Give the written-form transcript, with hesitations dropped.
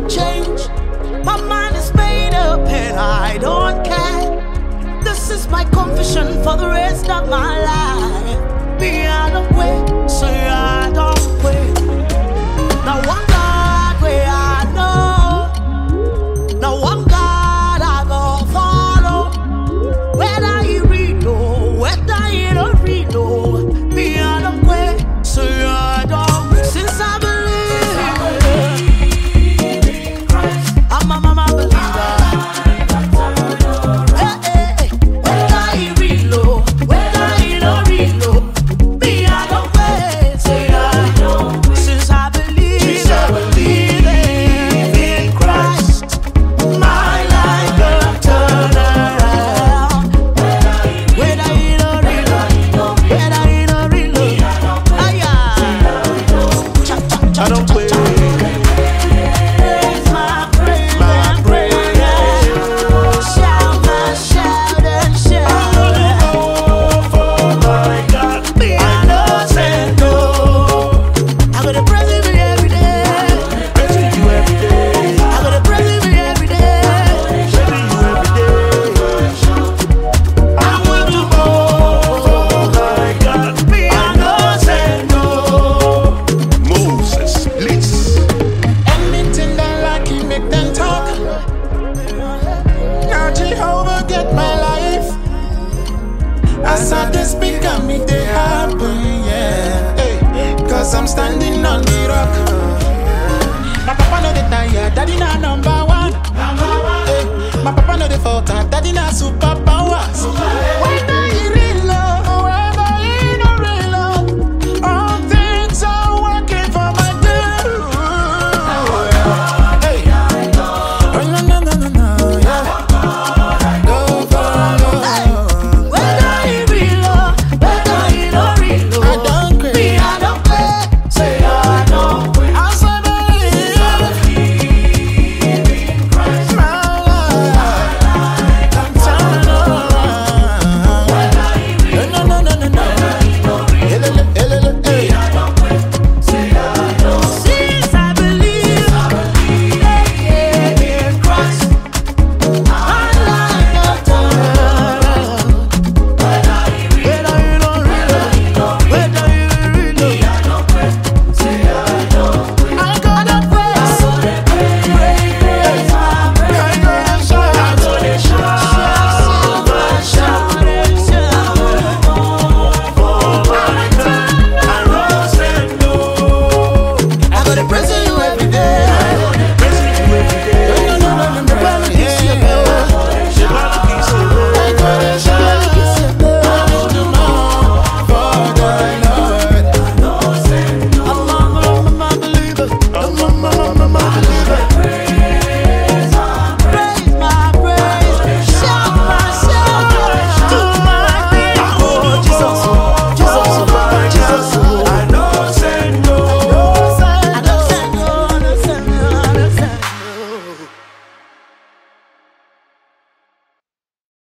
change. My mind is made up and I don't care. This is my confession for the rest of my life. Be out of way, so I don't wait. Now one God where I know. Now one God I go follow. Whether you read or whether you don't read or be out of way, so I don't wait. Since I believe in Christ, I'm a mama believer. Hey, hey, hey. Whether you read or whether you don't read or be out of way, so I don't wait. Since I believe in Christ, my life will turn around. Whether you don't reload, whether you don't reload, I don't wait. Raise my praise and praise. Shout my shout and shout. For my God, Be I know say no. I got to praise Him every day. praising you every day, I got to praise Him every day. praising you every day. I want to go for my God. Be I know say no. Moses, Liz, Anything they like, he make them talk. Now Jehovah get my life. As I they speak and me they happen, yeah. Hey, cause I'm standing on the rock. My papa know they tired, daddy na number one. Hey, my papa know they falter, daddy na super.